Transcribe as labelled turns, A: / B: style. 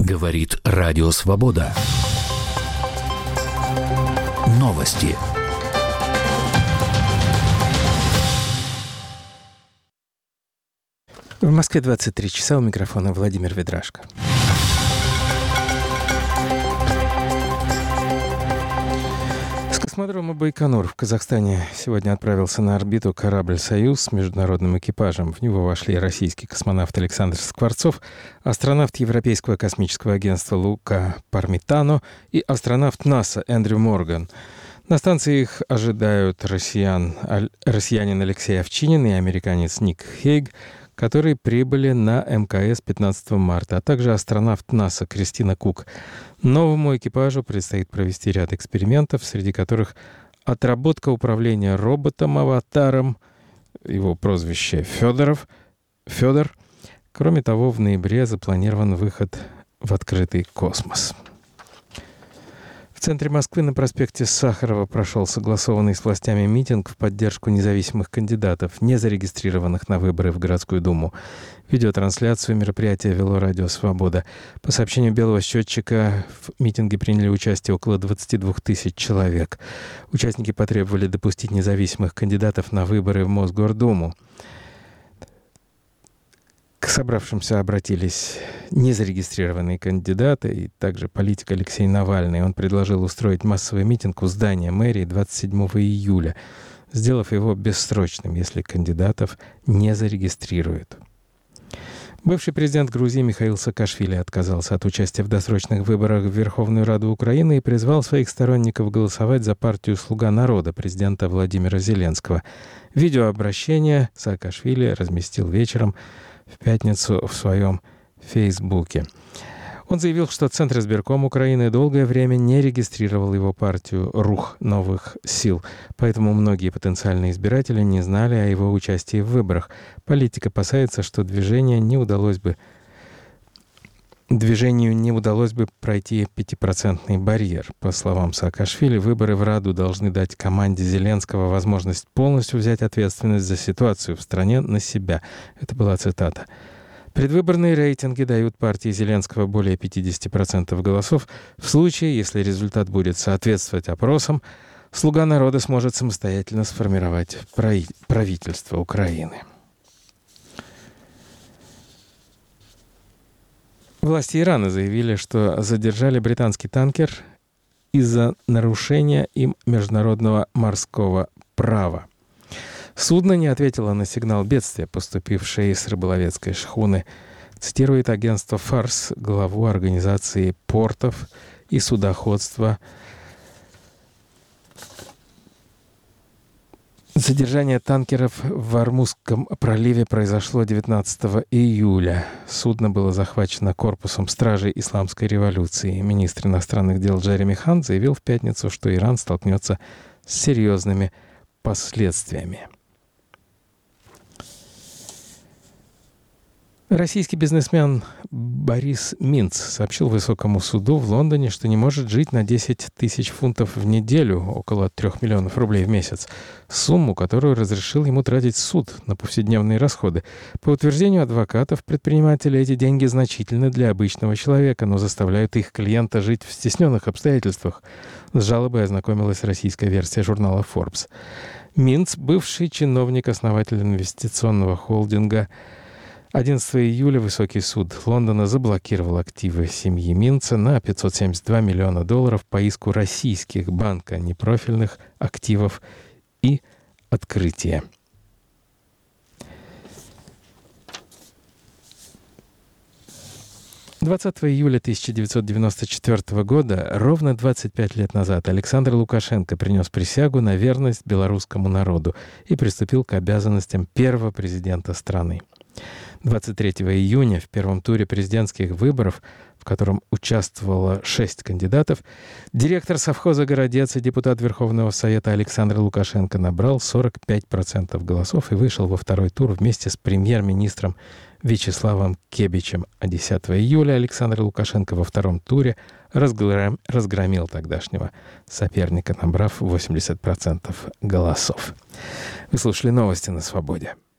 A: Говорит Радио Свобода. Новости.
B: В Москве 23 часа, у микрофона Владимир Ведрашко. С космодрома Байконур в Казахстане сегодня отправился на орбиту корабль «Союз» с международным экипажем. В него вошли российский космонавт Александр Скворцов, астронавт Европейского космического агентства Лука Пармитано и астронавт НАСА Эндрю Морган. На станции их ожидают россиянин Алексей Овчинин и американец Ник Хейг, которые прибыли на МКС 15 марта, а также астронавт НАСА Кристина Кук. Новому экипажу предстоит провести ряд экспериментов, среди которых отработка управления роботом-аватаром, его прозвище Федор. Кроме того, в ноябре запланирован выход в открытый космос. В центре Москвы на проспекте Сахарова прошел согласованный с властями митинг в поддержку независимых кандидатов, не зарегистрированных на выборы в городскую думу. Видеотрансляцию мероприятия вело Радио Свобода. По сообщению Белого счетчика, в митинге приняли участие около 22 тысяч человек. Участники потребовали допустить независимых кандидатов на выборы в Мосгордуму. К собравшимся обратились незарегистрированные кандидаты и также политик Алексей Навальный. Он предложил устроить массовый митинг у здания мэрии 27 июля, сделав его бессрочным, если кандидатов не зарегистрируют. Бывший президент Грузии Михаил Саакашвили отказался от участия в досрочных выборах в Верховную Раду Украины и призвал своих сторонников голосовать за партию «Слуга народа» президента Владимира Зеленского. Видеообращение Саакашвили разместил вечером в пятницу в своем Фейсбуке. Он заявил, что Центр избирком Украины долгое время не регистрировал его партию «Рух новых сил», поэтому многие потенциальные избиратели не знали о его участии в выборах. Политик опасается, что движению не удалось бы пройти 5% барьер. По словам Саакашвили, выборы в Раду должны дать команде Зеленского возможность полностью взять ответственность за ситуацию в стране на себя. Это была цитата. Предвыборные рейтинги дают партии Зеленского более 50% голосов. В случае, если результат будет соответствовать опросам, «Слуга народа» сможет самостоятельно сформировать правительство Украины. Власти Ирана заявили, что задержали британский танкер из-за нарушения им международного морского права. Судно не ответило на сигнал бедствия, поступивший с рыболовецкой шхуны, цитирует агентство «Фарс», главу Организации портов и судоходства. Задержание танкеров в Ормузском проливе произошло 19 июля. Судно было захвачено корпусом стражей Исламской революции. Министр иностранных дел Джереми Хант заявил в пятницу, что Иран столкнется с серьезными последствиями. Российский бизнесмен Борис Минц сообщил высокому суду в Лондоне, что не может жить на 10 тысяч фунтов в неделю, около 3 миллионов рублей в месяц, сумму, которую разрешил ему тратить суд на повседневные расходы. По утверждению адвокатов предпринимателя, эти деньги значительны для обычного человека, но заставляют их клиента жить в стесненных обстоятельствах. С жалобой ознакомилась российская версия журнала Forbes. Минц, бывший чиновник, основатель инвестиционного холдинга. 11 июля высокий суд Лондона заблокировал активы семьи Минца на $572 миллиона по иску российских банка непрофильных активов и открытия. — 20 июля 1994 года, ровно 25 лет назад, Александр Лукашенко принес присягу на верность белорусскому народу и приступил к обязанностям первого президента страны. 23 июня в первом туре президентских выборов, в котором участвовало 6 кандидатов, директор совхоза «Городец» и депутат Верховного Совета Александр Лукашенко набрал 45% голосов и вышел во второй тур вместе с премьер-министром Вячеславом Кебичем. А 10 июля Александр Лукашенко во втором туре разгромил тогдашнего соперника, набрав 80% голосов. Вы слушали новости на «Свободе».